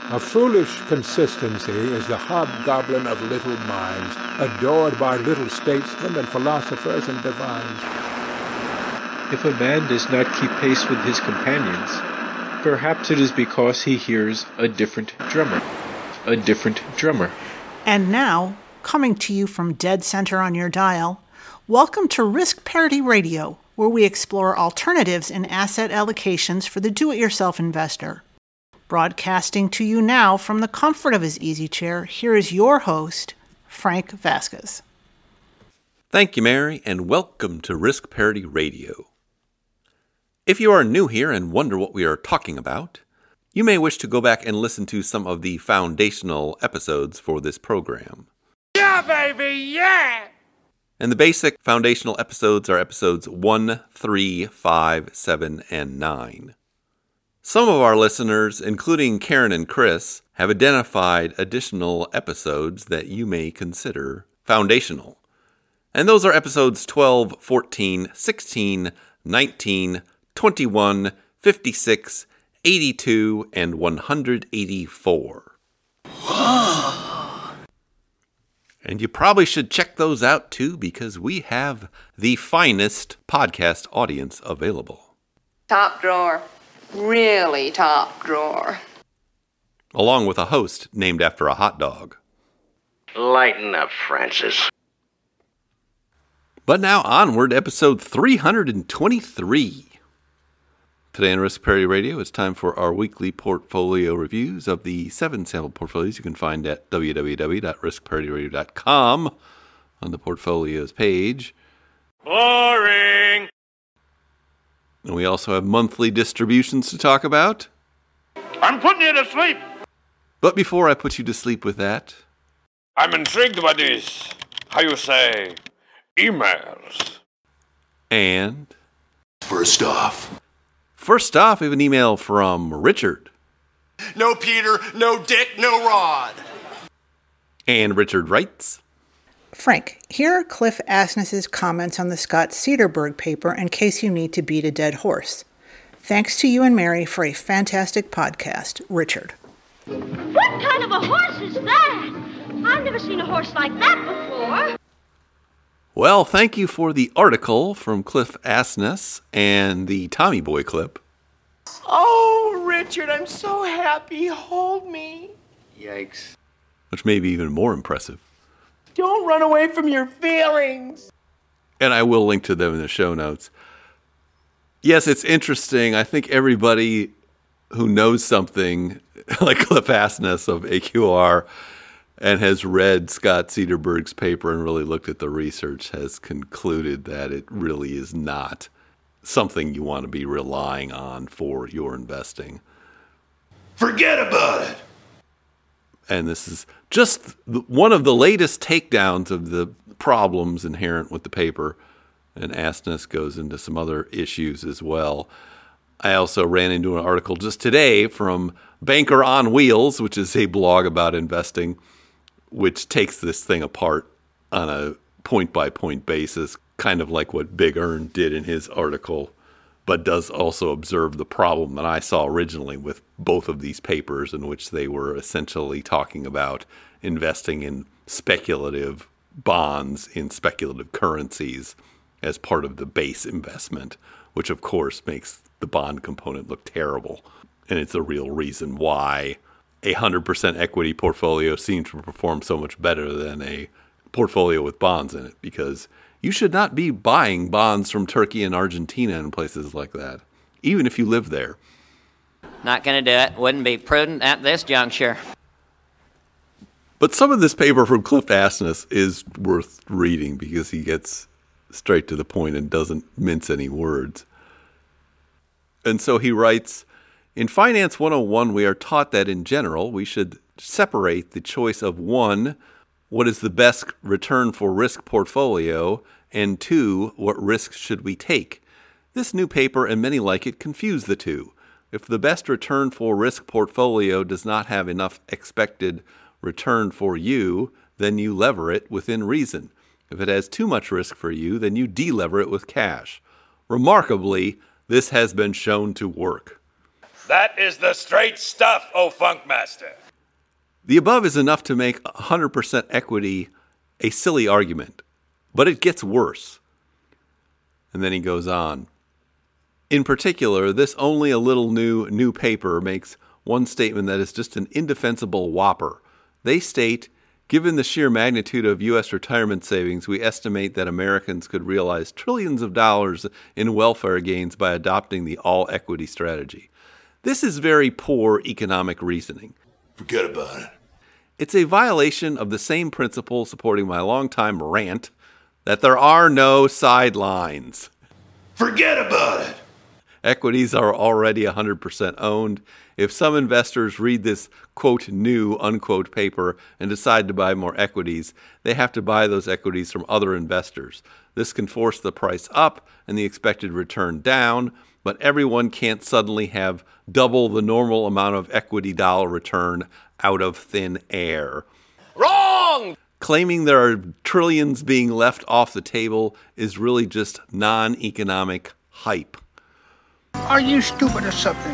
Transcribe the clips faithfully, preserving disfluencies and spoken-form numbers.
A foolish consistency is the hobgoblin of little minds, adored by little statesmen and philosophers and divines. If a man does not keep pace with his companions, perhaps it is because he hears a different drummer. A different drummer. And now, coming to you from dead center on your dial, welcome to Risk Parity Radio, where we explore alternatives in asset allocations for the do-it-yourself investor. Broadcasting to you now from the comfort of his easy chair, here is your host, Frank Vasquez. Thank you, Mary, and welcome to Risk Parity Radio. If you are new here and wonder what we are talking about, you may wish to go back and listen to some of the foundational episodes for this program. Yeah, baby, yeah! And the basic foundational episodes are episodes one, three, five, seven, and nine. Some of our listeners, including Karen and Chris, have identified additional episodes that you may consider foundational. And those are episodes twelve, fourteen, sixteen, nineteen, twenty-one, fifty-six, eighty-two, and one hundred eighty-four. And you probably should check those out too, because we have the finest podcast audience available. Top drawer. Really top drawer. Along with a host named after a hot dog. Lighten up, Francis. But now onward, episode three hundred twenty-three. Today on Risk Parity Radio, it's time for our weekly portfolio reviews of the seven sample portfolios you can find at w w w dot risk parity radio dot com on the portfolios page. Boring! And we also have monthly distributions to talk about. I'm putting you to sleep! But before I put you to sleep with that, I'm intrigued by these, how you say, emails. And First off. First off, we have an email from Richard. No Peter, no Dick, no Rod. And Richard writes, Frank, here are Cliff Asness's comments on the Scott Cederberg paper in case you need to beat a dead horse. Thanks to you and Mary for a fantastic podcast, Richard. What kind of a horse is that? I've never seen a horse like that before. Well, thank you for the article from Cliff Asness and the Tommy Boy clip. Oh, Richard, I'm so happy. Hold me. Yikes. Which may be even more impressive. Don't run away from your feelings. And I will link to them in the show notes. Yes, it's interesting. I think everybody who knows something like Cliff Asness of A Q R and has read Scott Cederberg's paper and really looked at the research has concluded that it really is not something you want to be relying on for your investing. Forget about it. And this is just one of the latest takedowns of the problems inherent with the paper. And Asness goes into some other issues as well. I also ran into an article just today from Banker on Wheels, which is a blog about investing, which takes this thing apart on a point-by-point basis, kind of like what Big Earn did in his article, but does also observe the problem that I saw originally with both of these papers, in which they were essentially talking about investing in speculative bonds in speculative currencies as part of the base investment, which of course makes the bond component look terrible. And it's a real reason why a one hundred percent equity portfolio seems to perform so much better than a portfolio with bonds in it, because you should not be buying bonds from Turkey and Argentina and places like that, even if you live there. Not going to do it. Wouldn't be prudent at this juncture. But some of this paper from Cliff Asness is worth reading because he gets straight to the point and doesn't mince any words. And so he writes, in Finance one oh one, we are taught that in general, we should separate the choice of one, what is the best return for risk portfolio, and two, what risks should we take? This new paper and many like it confuse the two. If the best return for risk portfolio does not have enough expected return for you, then you lever it within reason. If it has too much risk for you, then you de-lever it with cash. Remarkably, this has been shown to work. That is the straight stuff, O Funkmaster. The above is enough to make one hundred percent equity a silly argument, but it gets worse. And then he goes on. In particular, this only a little new new paper makes one statement that is just an indefensible whopper. They state, given the sheer magnitude of U S retirement savings, we estimate that Americans could realize trillions of dollars in welfare gains by adopting the all-equity strategy. This is very poor economic reasoning. Forget about it. It's a violation of the same principle supporting my longtime rant that there are no sidelines. Forget about it. Equities are already one hundred percent owned. If some investors read this, quote, new, unquote, paper and decide to buy more equities, they have to buy those equities from other investors. This can force the price up and the expected return down, but everyone can't suddenly have double the normal amount of equity dollar return out of thin air. Wrong! Claiming there are trillions being left off the table is really just non-economic hype. Are you stupid or something?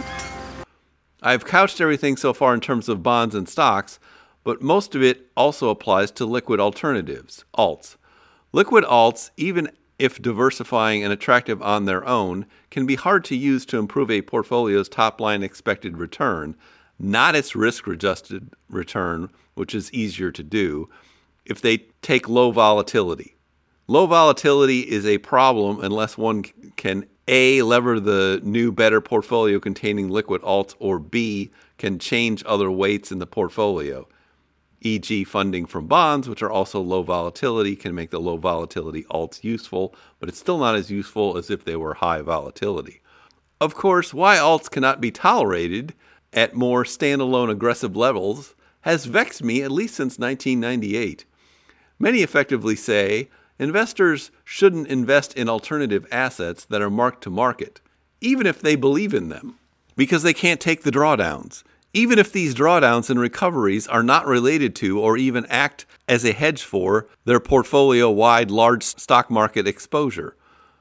I've couched everything so far in terms of bonds and stocks, but most of it also applies to liquid alternatives, alts. Liquid alts, even if diversifying and attractive on their own, can be hard to use to improve a portfolio's top-line expected return, not its risk-adjusted return, which is easier to do, if they take low volatility. Low volatility is a problem unless one can A, lever the new, better portfolio containing liquid alts, or B, can change other weights in the portfolio. for example, funding from bonds, which are also low volatility, can make the low volatility alts useful, but it's still not as useful as if they were high volatility. Of course, why alts cannot be tolerated at more standalone aggressive levels has vexed me at least since nineteen ninety-eight. Many effectively say investors shouldn't invest in alternative assets that are marked to market, even if they believe in them, because they can't take the drawdowns, even if these drawdowns and recoveries are not related to or even act as a hedge for their portfolio-wide large stock market exposure.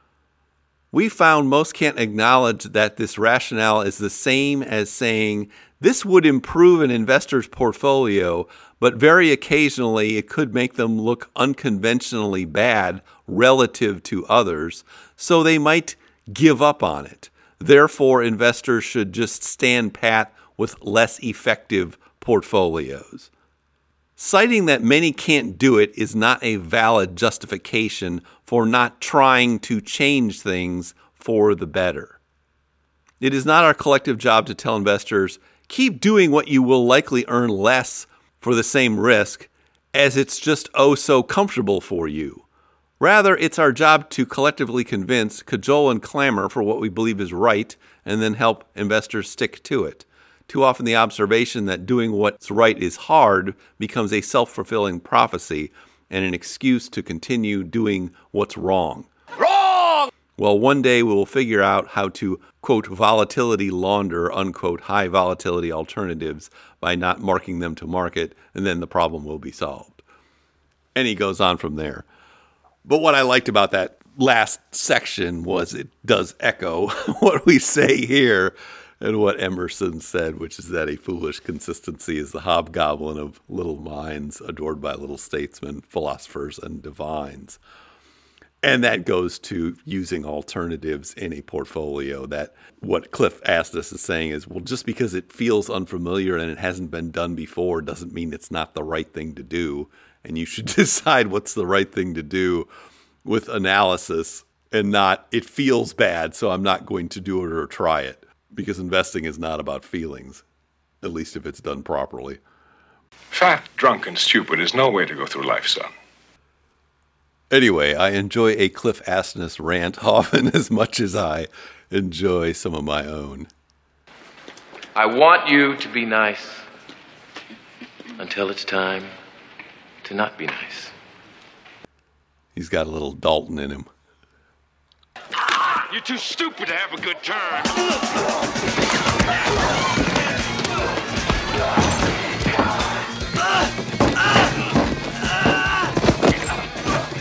We found most can't acknowledge that this rationale is the same as saying this would improve an investor's portfolio, but very occasionally it could make them look unconventionally bad relative to others, so they might give up on it. Therefore, investors should just stand pat with less effective portfolios. Citing that many can't do it is not a valid justification for not trying to change things for the better. It is not our collective job to tell investors, keep doing what you will likely earn less for the same risk, as it's just oh so comfortable for you. Rather, it's our job to collectively convince, cajole, and clamor for what we believe is right, and then help investors stick to it. Too often the observation that doing what's right is hard becomes a self-fulfilling prophecy and an excuse to continue doing what's wrong. Wrong! Well, one day we will figure out how to, quote, volatility launder, unquote, high volatility alternatives by not marking them to market, and then the problem will be solved. And he goes on from there. But what I liked about that last section was it does echo what we say here and what Emerson said, which is that a foolish consistency is the hobgoblin of little minds, adored by little statesmen, philosophers, and divines. And that goes to using alternatives in a portfolio. That what Cliff Asness is saying is, well, just because it feels unfamiliar and it hasn't been done before doesn't mean it's not the right thing to do. And you should decide what's the right thing to do with analysis and not, it feels bad, so I'm not going to do it or try it. Because investing is not about feelings, at least if it's done properly. Fat, drunk, and stupid is no way to go through life, son. Anyway, I enjoy a Cliff Asness rant often as much as I enjoy some of my own. I want you to be nice until it's time to not be nice. He's got a little Dalton in him. You're too stupid to have a good turn.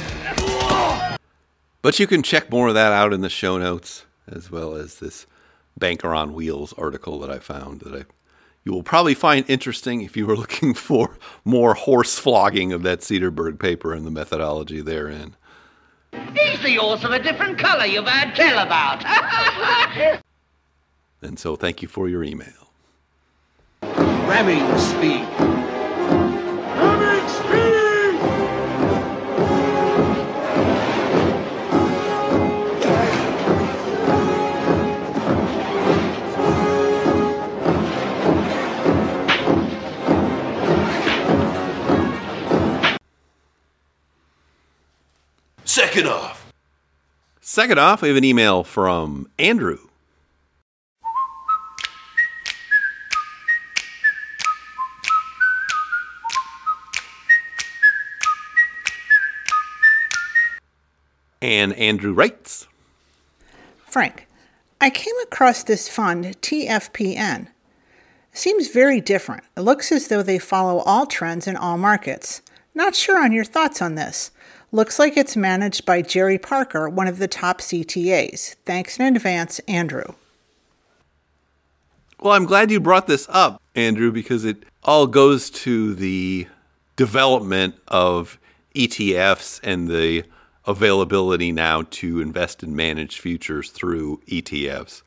But you can check more of that out in the show notes, as well as this Banker on Wheels article that I found that I you will probably find interesting if you were looking for more horse flogging of that Cedarburg paper and the methodology therein. He's the horse of a different color you've had tell about. And so thank you for your email. Ramming speed. Ramming speed! Second off. Second off, we have an email from Andrew. And Andrew writes, Frank, I came across this fund, T F P N. It seems very different. It looks as though they follow all trends in all markets. Not sure on your thoughts on this. Looks like it's managed by Jerry Parker, one of the top C T As. Thanks in advance, Andrew. Well, I'm glad you brought this up, Andrew, because it all goes to the development of E T Fs and the availability now to invest in managed futures through E T Fs.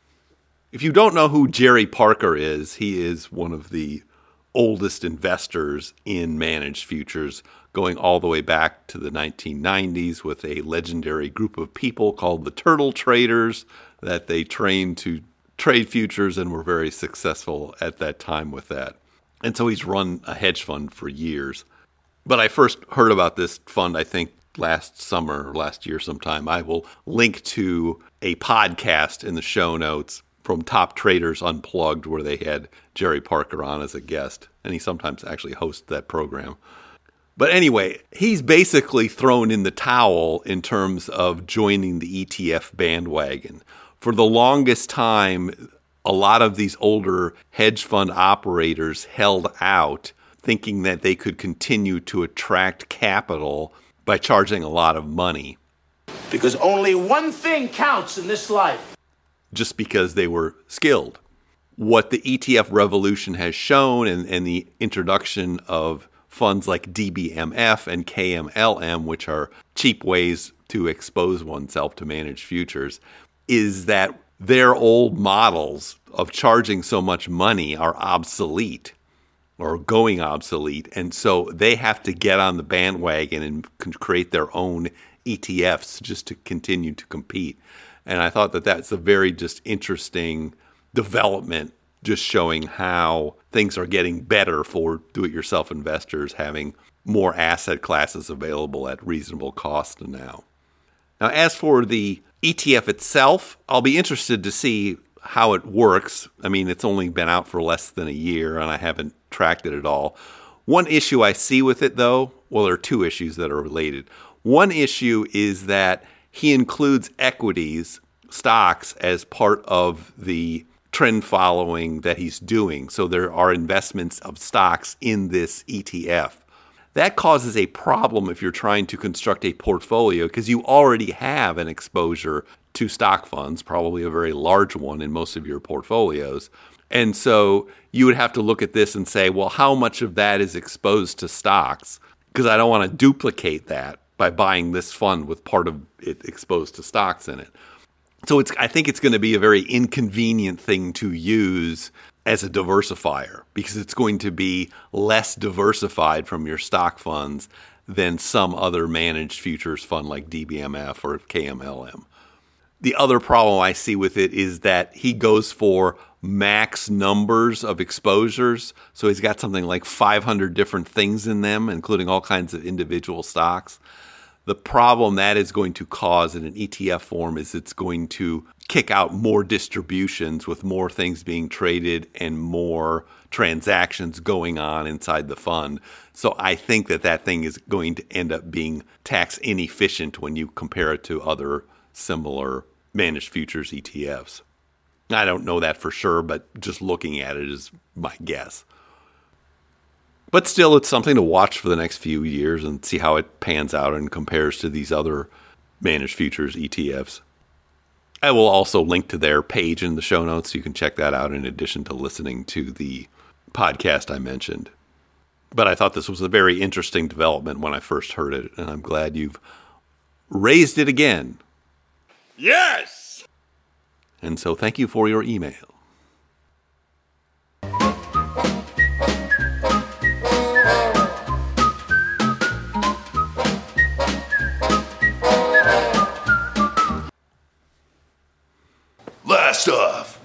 If you don't know who Jerry Parker is, he is one of the oldest investors in managed futures, going all the way back to the nineteen nineties with a legendary group of people called the Turtle Traders that they trained to trade futures and were very successful at that time with that. And so he's run a hedge fund for years. But I first heard about this fund, I think, last summer or last year sometime. I will link to a podcast in the show notes from Top Traders Unplugged where they had Jerry Parker on as a guest. And he sometimes actually hosts that program. But anyway, he's basically thrown in the towel in terms of joining the E T F bandwagon. For the longest time, a lot of these older hedge fund operators held out, thinking that they could continue to attract capital by charging a lot of money. Because only one thing counts in this life. Just because they were skilled. What the E T F revolution has shown and, and the introduction of funds like D B M F and K M L M, which are cheap ways to expose oneself to managed futures, is that their old models of charging so much money are obsolete or going obsolete. And so they have to get on the bandwagon and create their own E T Fs just to continue to compete. And I thought that that's a very just interesting development, just showing how things are getting better for do-it-yourself investors, having more asset classes available at reasonable cost now. Now, as for the E T F itself, I'll be interested to see how it works. I mean, it's only been out for less than a year, and I haven't tracked it at all. One issue I see with it, though, well, there are two issues that are related. One issue is that he includes equities, stocks, as part of the trend following that he's doing. So there are investments of stocks in this E T F. That causes a problem if you're trying to construct a portfolio because you already have an exposure to stock funds, probably a very large one in most of your portfolios. And so you would have to look at this and say, well, how much of that is exposed to stocks? Because I don't want to duplicate that by buying this fund with part of it exposed to stocks in it. So it's, I think it's going to be a very inconvenient thing to use as a diversifier because it's going to be less diversified from your stock funds than some other managed futures fund like D B M F or K M L M. The other problem I see with it is that he goes for max numbers of exposures. So he's got something like five hundred different things in them, including all kinds of individual stocks. The problem that is going to cause in an E T F form is it's going to kick out more distributions with more things being traded and more transactions going on inside the fund. So I think that that thing is going to end up being tax inefficient when you compare it to other similar managed futures E T Fs. I don't know that for sure, but just looking at it is my guess. But still, it's something to watch for the next few years and see how it pans out and compares to these other managed futures E T Fs. I will also link to their page in the show notes. You can check that out in addition to listening to the podcast I mentioned. But I thought this was a very interesting development when I first heard it, and I'm glad you've raised it again. Yes! And so thank you for your email. Last off.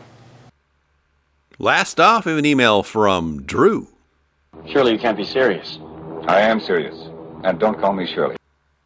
Last off, we have an email from Drew. Surely you can't be serious. I am serious. And don't call me Shirley.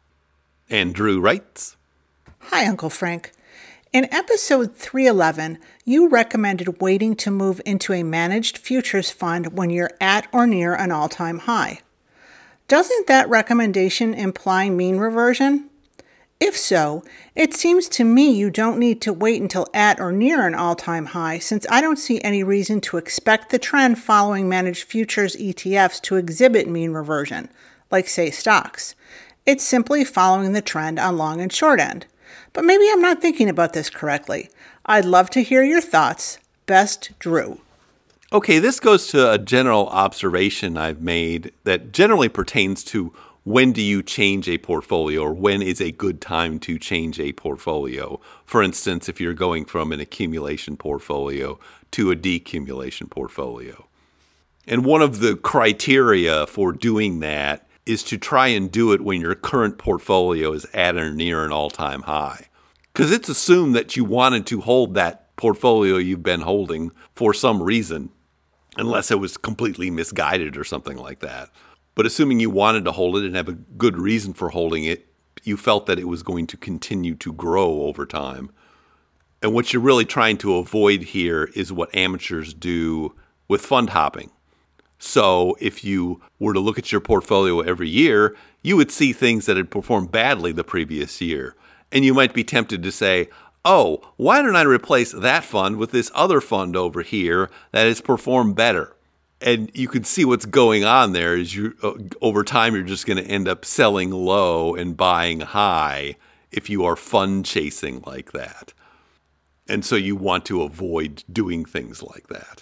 And Drew writes, Hi, Uncle Frank. In episode three eleven, you recommended waiting to move into a managed futures fund when you're at or near an all-time high. Doesn't that recommendation imply mean reversion? If so, it seems to me you don't need to wait until at or near an all-time high, since I don't see any reason to expect the trend following managed futures E T Fs to exhibit mean reversion, like, say, stocks. It's simply following the trend on long and short end. But maybe I'm not thinking about this correctly. I'd love to hear your thoughts. Best, Drew. Okay, this goes to a general observation I've made that generally pertains to when do you change a portfolio, or when is a good time to change a portfolio. For instance, if you're going from an accumulation portfolio to a decumulation portfolio. And one of the criteria for doing that is to try and do it when your current portfolio is at or near an all-time high. Because it's assumed that you wanted to hold that portfolio you've been holding for some reason, unless it was completely misguided or something like that. But assuming you wanted to hold it and have a good reason for holding it, you felt that it was going to continue to grow over time. And what you're really trying to avoid here is what amateurs do with fund hopping. So if you were to look at your portfolio every year, you would see things that had performed badly the previous year. And you might be tempted to say, oh, why don't I replace that fund with this other fund over here that has performed better? And you can see what's going on there is you uh, over time you're just going to end up selling low and buying high if you are fund chasing like that. And so you want to avoid doing things like that.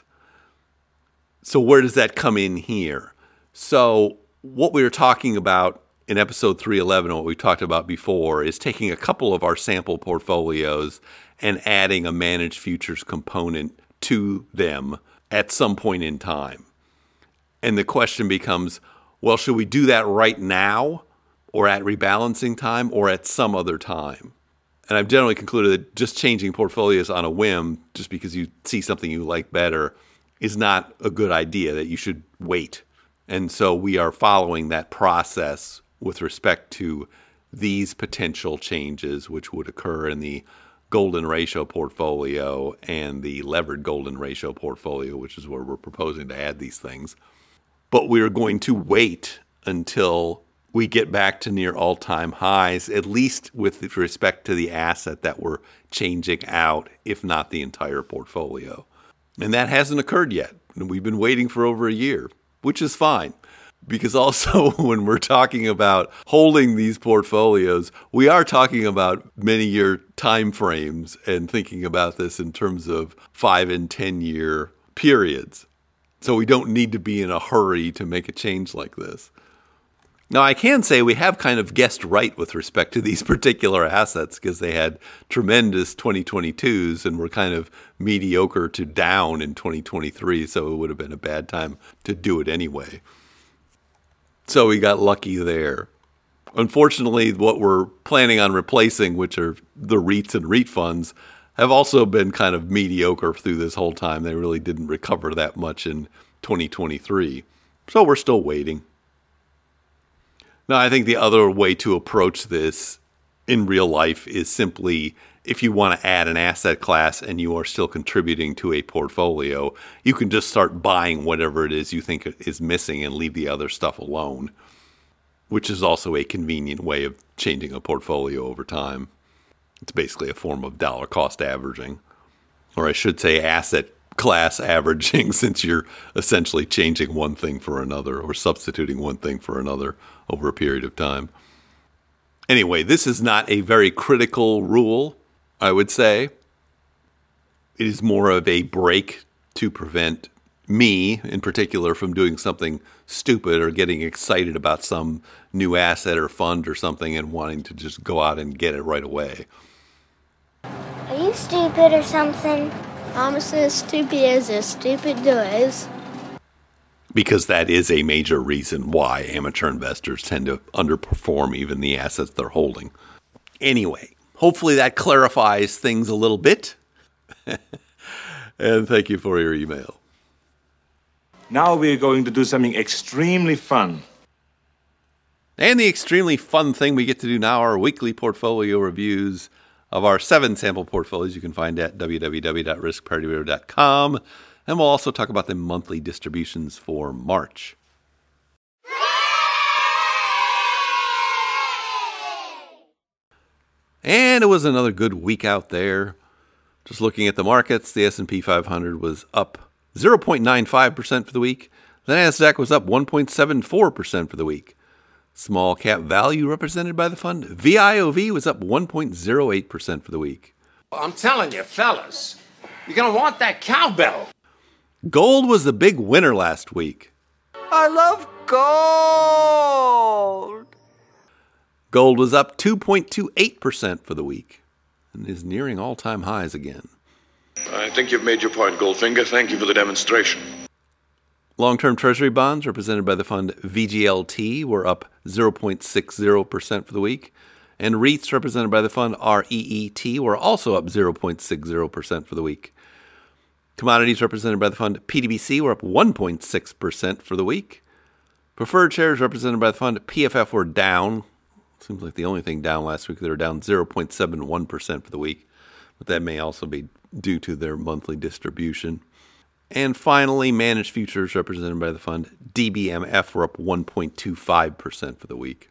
So where does that come in here? So what we were talking about in episode three eleven, what we talked about before, is taking a couple of our sample portfolios and adding a managed futures component to them at some point in time. And the question becomes, well, should we do that right now, or at rebalancing time, or at some other time? And I've generally concluded that just changing portfolios on a whim, just because you see something you like better, is not a good idea, that you should wait. And so we are following that process with respect to these potential changes, which would occur in the golden ratio portfolio and the levered golden ratio portfolio, which is where we're proposing to add these things. But we're going to wait until we get back to near all-time highs, at least with respect to the asset that we're changing out, if not the entire portfolio. And that hasn't occurred yet. And we've been waiting for over a year, which is fine. Because also when we're talking about holding these portfolios, we are talking about many year time frames and thinking about this in terms of five and ten year periods. So we don't need to be in a hurry to make a change like this. Now, I can say we have kind of guessed right with respect to these particular assets because they had tremendous twenty twenty-twos and were kind of mediocre to down in twenty twenty-three, so it would have been a bad time to do it anyway. So we got lucky there. Unfortunately, what we're planning on replacing, which are the REITs and REIT funds, have also been kind of mediocre through this whole time. They really didn't recover that much in twenty twenty-three. So we're still waiting. Now, I think the other way to approach this in real life is simply, if you want to add an asset class and you are still contributing to a portfolio, you can just start buying whatever it is you think is missing and leave the other stuff alone, which is also a convenient way of changing a portfolio over time. It's basically a form of dollar cost averaging, or I should say asset class averaging, since you're essentially changing one thing for another or substituting one thing for another over a period of time. Anyway, this is not a very critical rule, I would say. It is more of a break to prevent me, in particular, from doing something stupid or getting excited about some new asset or fund or something and wanting to just go out and get it right away. Are you stupid or something? I'm as stupid as a stupid does. Because that is a major reason why amateur investors tend to underperform even the assets they're holding. Anyway, hopefully that clarifies things a little bit. And thank you for your email. Now we're going to do something extremely fun. And the extremely fun thing we get to do now are weekly portfolio reviews of our seven sample portfolios you can find at w w w dot risk parity radio dot com. And we'll also talk about the monthly distributions for March. And it was another good week out there. Just looking at the markets, the S and P five hundred was up zero point nine five percent for the week. The NASDAQ was up one point seven four percent for the week. Small cap value represented by the fund, V I O V, was up one point zero eight percent for the week. I'm telling you, fellas, you're going to want that cowbell. Gold was the big winner last week. I love gold. Gold was up two point two eight percent for the week and is nearing all-time highs again. I think you've made your point, Goldfinger. Thank you for the demonstration. Long-term Treasury bonds represented by the fund V G L T were up zero point six zero percent for the week, and REITs represented by the fund R E E T were also up zero point six zero percent for the week. Commodities represented by the fund P D B C were up one point six percent for the week. Preferred shares represented by the fund P F F were down. Seems like the only thing down last week. They were down zero point seven one percent for the week, but that may also be due to their monthly distribution. And finally, managed futures represented by the fund D B M F were up one point two five percent for the week.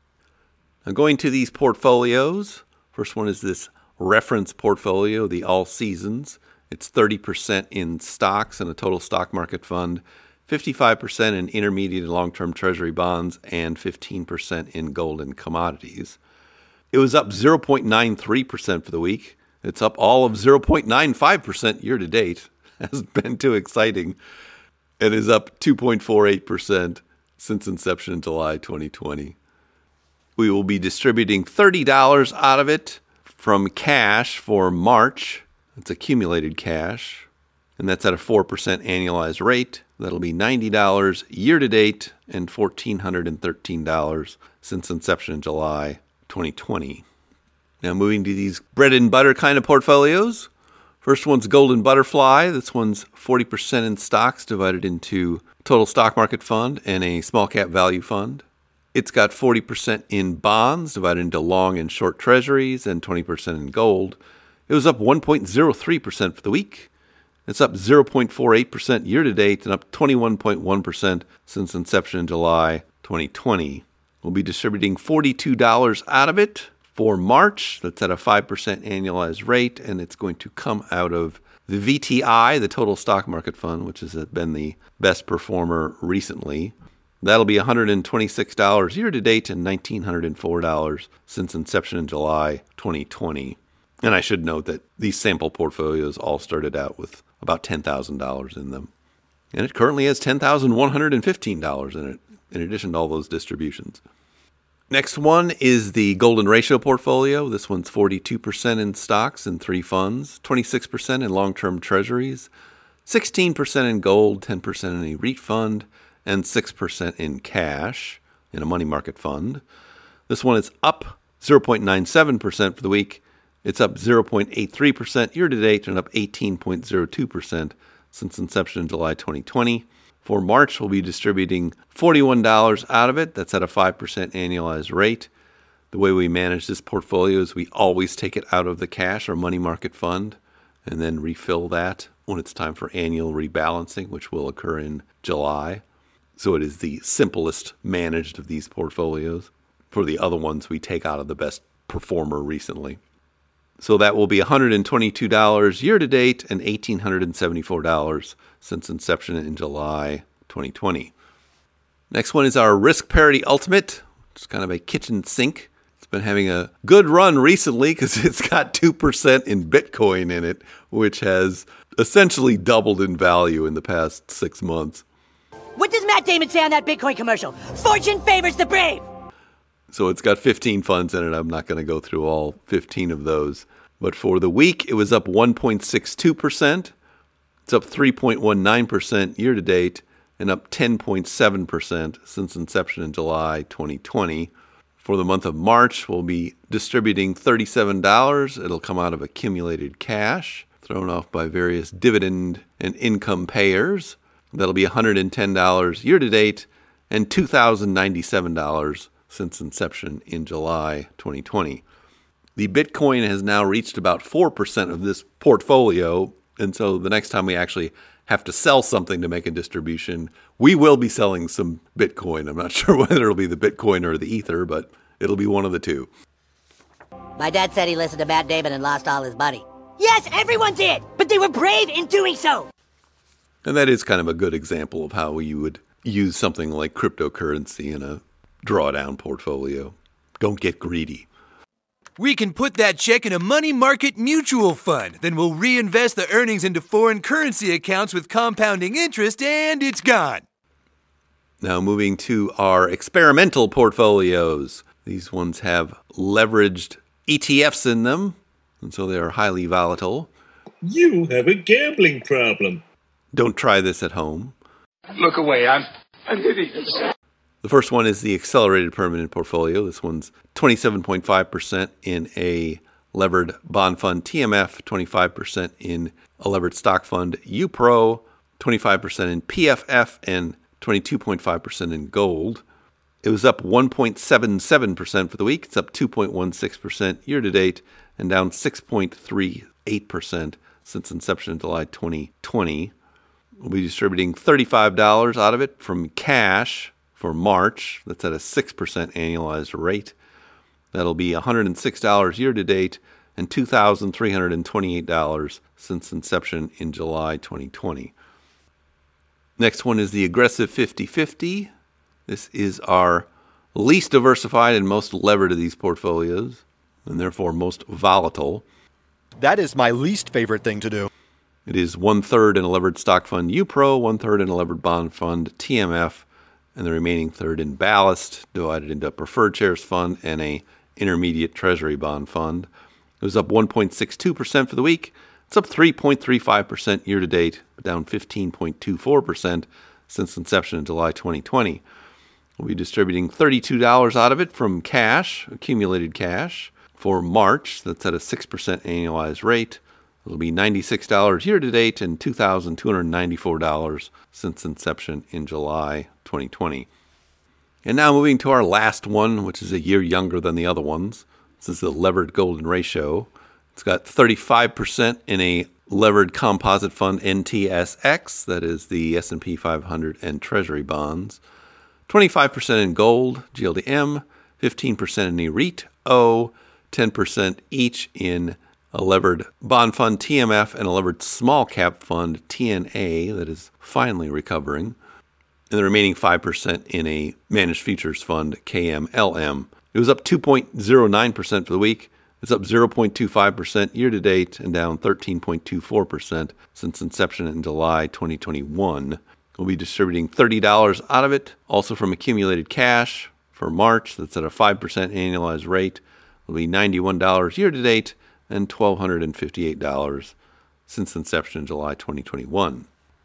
Now going to these portfolios, first one is this reference portfolio, the All Seasons. It's thirty percent in stocks and a total stock market fund, fifty-five percent in intermediate and long-term treasury bonds, and fifteen percent in gold and commodities. It was up zero point nine three percent for the week. It's up all of zero point nine five percent year to date. Hasn't been too exciting. And is up two point four eight percent since inception in July twenty twenty. We will be distributing thirty dollars out of it from cash for March. It's accumulated cash, and that's at a four percent annualized rate. That'll be ninety dollars year-to-date and one thousand four hundred thirteen dollars since inception in July twenty twenty. Now moving to these bread and butter kind of portfolios. First one's Golden Butterfly. This one's forty percent in stocks divided into total stock market fund and a small cap value fund. It's got forty percent in bonds divided into long and short treasuries and twenty percent in gold. It was up one point zero three percent for the week. It's up zero point four eight percent year-to-date and up twenty-one point one percent since inception in July twenty twenty. We'll be distributing forty-two dollars out of it for March. That's at a five percent annualized rate, and it's going to come out of the V T I, the Total Stock Market Fund, which has been the best performer recently. That'll be one hundred twenty-six dollars year-to-date and one thousand nine hundred four dollars since inception in July twenty twenty. And I should note that these sample portfolios all started out with about ten thousand dollars in them. And it currently has ten thousand one hundred fifteen dollars in it, in addition to all those distributions. Next one is the Golden Ratio portfolio. This one's forty-two percent in stocks and three funds, twenty-six percent in long-term treasuries, sixteen percent in gold, ten percent in a REIT fund, and six percent in cash in a money market fund. This one is up zero point nine seven percent for the week. It's up zero point eight three percent year-to-date and up eighteen point zero two percent since inception in July twenty twenty. For March, we'll be distributing forty-one dollars out of it. That's at a five percent annualized rate. The way we manage this portfolio is we always take it out of the cash or money market fund and then refill that when it's time for annual rebalancing, which will occur in July. So it is the simplest managed of these portfolios. For the other ones, we take out of the best performer recently. So that will be one hundred twenty-two dollars year-to-date and one thousand eight hundred seventy-four dollars since inception in July twenty twenty. Next one is our Risk Parity Ultimate. It's kind of a kitchen sink. It's been having a good run recently because it's got two percent in Bitcoin in it, which has essentially doubled in value in the past six months. What does Matt Damon say on that Bitcoin commercial? Fortune favors the brave! So it's got fifteen funds in it. I'm not going to go through all fifteen of those. But for the week, it was up one point six two percent. It's up three point one nine percent year to date and up ten point seven percent since inception in July twenty twenty. For the month of March, we'll be distributing thirty-seven dollars. It'll come out of accumulated cash thrown off by various dividend and income payers. That'll be one hundred ten dollars year to date and two thousand ninety-seven dollars since inception in July twenty twenty. The Bitcoin has now reached about four percent of this portfolio, and so the next time we actually have to sell something to make a distribution, we will be selling some Bitcoin. I'm not sure whether it'll be the Bitcoin or the Ether, but it'll be one of the two. My dad said he listened to Matt Damon and lost all his money. Yes, everyone did, but they were brave in doing so. And that is kind of a good example of how you would use something like cryptocurrency in a drawdown portfolio. Don't get greedy. We can put that check in a money market mutual fund. Then we'll reinvest the earnings into foreign currency accounts with compounding interest, and it's gone. Now moving to our experimental portfolios. These ones have leveraged E T Fs in them, and so they are highly volatile. You have a gambling problem. Don't try this at home. Look away, I'm... I'm hitting. The first one is the accelerated permanent portfolio. This one's twenty-seven point five percent in a levered bond fund T M F, twenty-five percent in a levered stock fund U P R O, twenty-five percent in P F F, and twenty-two point five percent in gold. It was up one point seven seven percent for the week. It's up two point one six percent year to date and down six point three eight percent since inception in July twenty twenty. We'll be distributing thirty-five dollars out of it from cash for March. That's at a six percent annualized rate. That'll be one hundred six dollars year to date and two thousand three hundred twenty-eight dollars since inception in July twenty twenty. Next one is the aggressive fifty fifty. This is our least diversified and most levered of these portfolios, and therefore most volatile. That is my least favorite thing to do. It is one-third in a levered stock fund U P R O, one-third in a levered bond fund T M F, and the remaining third in ballast, divided into a preferred shares fund and a intermediate treasury bond fund. It was up one point six two percent for the week. It's up three point three five percent year to date, but down fifteen point two four percent since inception in July twenty twenty. We'll be distributing thirty-two dollars out of it from cash, accumulated cash, for March. That's at a six percent annualized rate. It'll be ninety-six dollars year to date and two thousand two hundred ninety-four dollars since inception in July twenty twenty. And now moving to our last one, which is a year younger than the other ones. This is the levered golden ratio. It's got thirty-five percent in a levered composite fund N T S X, that is the S and P five hundred and Treasury bonds. twenty-five percent in gold, G L D M, fifteen percent in a REIT O, ten percent each in a levered bond fund T M F and a levered small cap fund T N A that is finally recovering, and the remaining five percent in a managed futures fund K M L M. It was up two point zero nine percent for the week. It's up zero point two five percent year to date and down thirteen point two four percent since inception in July twenty twenty-one. We'll be distributing thirty dollars out of it, also from accumulated cash for March. That's at a five percent annualized rate. It'll be ninety-one dollars year to date and one thousand two hundred fifty-eight dollars since inception in July twenty twenty-one.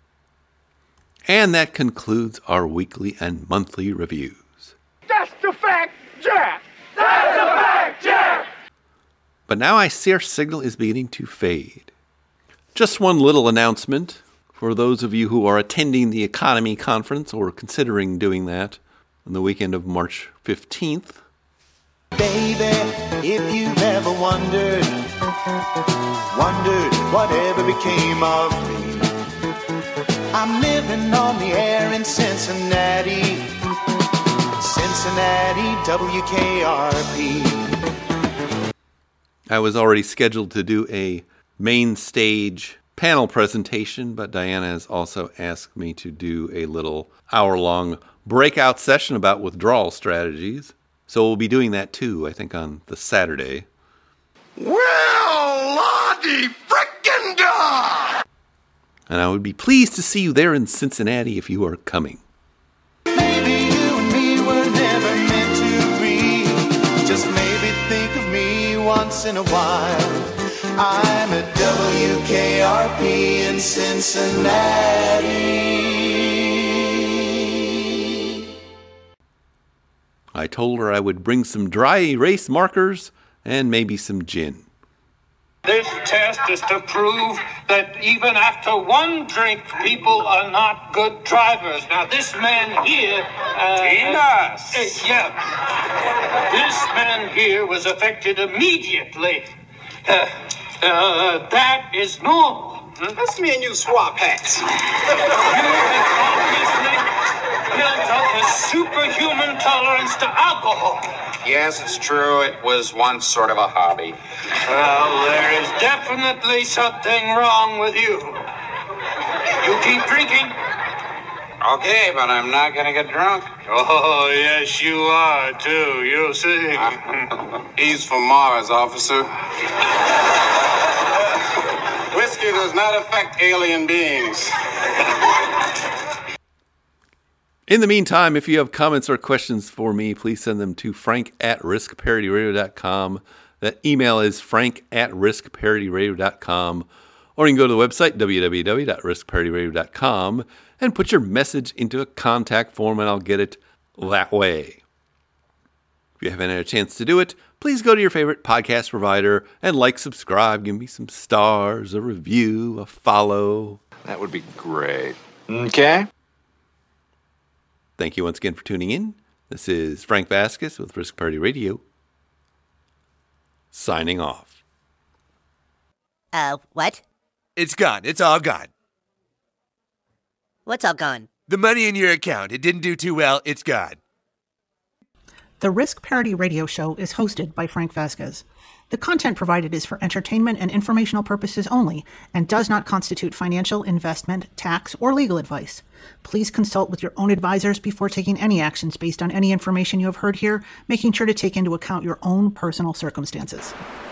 And that concludes our weekly and monthly reviews. That's the fact, Jack! That's the fact, Jack! But now I see our signal is beginning to fade. Just one little announcement for those of you who are attending the Economy Conference or considering doing that on the weekend of March fifteenth. Baby, if you've ever wondered, wondered whatever became of me, I'm living on the air in Cincinnati, Cincinnati, W K R P. I was already scheduled to do a main stage panel presentation, but Diana has also asked me to do a little hour-long breakout session about withdrawal strategies. So we'll be doing that too, I think, on the Saturday. Well, Lottie frickin' da! And I would be pleased to see you there in Cincinnati if you are coming. Maybe you and me were never meant to be. Just maybe think of me once in a while. I'm at W K R P in Cincinnati. I told her I would bring some dry erase markers and maybe some gin. This test is to prove that even after one drink, people are not good drivers. Now, this man here... Uh, Enos! Uh, yeah. This man here was affected immediately. Uh, uh, that is normal. Hmm? That's me and you swap hats. You have obviously built up a superhuman tolerance to alcohol. Yes, it's true. It was once sort of a hobby. Well, there is definitely something wrong with you. You keep drinking. Okay, but I'm not going to get drunk. Oh, yes, you are, too. You'll see. He's from Mars, officer. Whiskey does not affect alien beings. In the meantime, if you have comments or questions for me, please send them to frank at risk parody radio dot com. That email is frank at risk parody radio dot com. Or you can go to the website, w w w dot risk parody radio dot com, and put your message into a contact form, and I'll get it that way. If you haven't had a chance to do it, please go to your favorite podcast provider and like, subscribe, give me some stars, a review, a follow. That would be great. Okay. Thank you once again for tuning in. This is Frank Vasquez with Risk Parody Radio, signing off. Uh, what? It's gone. It's all gone. What's all gone? The money in your account. It didn't do too well. It's gone. The Risk Parody Radio Show is hosted by Frank Vasquez. The content provided is for entertainment and informational purposes only and does not constitute financial, investment, tax, or legal advice. Please consult with your own advisors before taking any actions based on any information you have heard here, making sure to take into account your own personal circumstances.